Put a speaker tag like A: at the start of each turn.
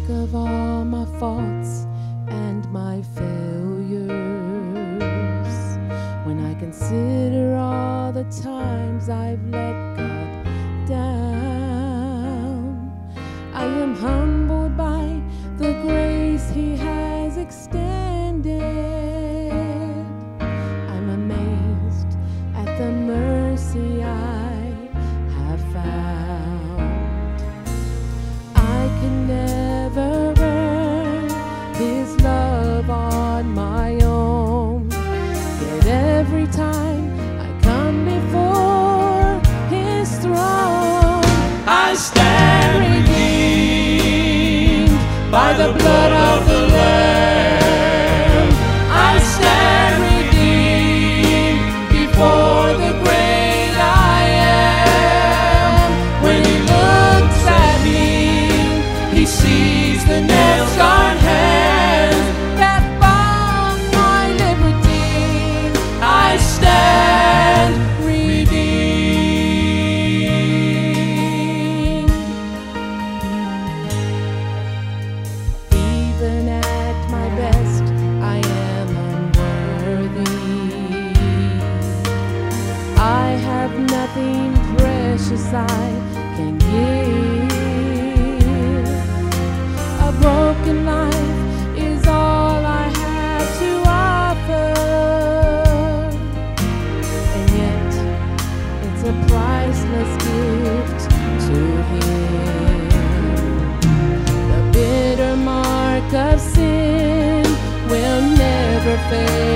A: of all my faults and my failures, when I consider all the times I've let God down, I am humbled by the grace He has extended. I'm amazed at the mercy I have found. I can never earn His love on my own, yet every time I come before His throne, I stand redeemed by the blood of the Lamb. I stand redeemed before the great I am. When He looks at me, He sees the nail-scarred hands that bound my liberty. I stand redeemed. Even at my best, I am unworthy. I have nothing precious I can give. A broken life is all I have to offer, and yet it's a priceless gift to Him. The bitter mark of sin will never fade.